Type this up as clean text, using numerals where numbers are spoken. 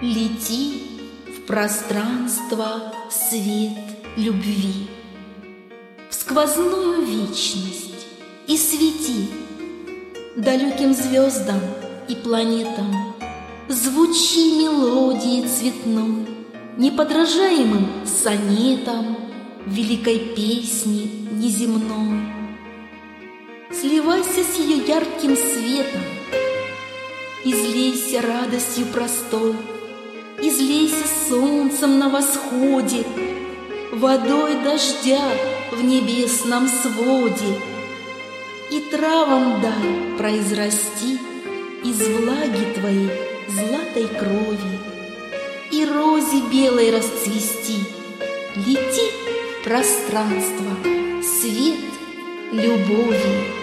Лети в пространство свет любви, в сквозную вечность и свети далеким звездам и планетам. Звучи мелодии цветной, неподражаемым сонетом великой песни неземной. Сливайся с ее ярким светом, излейся радостью простой, излейся солнцем на восходе, водой дождя в небесном своде, и травам дай произрасти из влаги твоей златой крови, и розе белой расцвести. Лети в пространство, свет любови.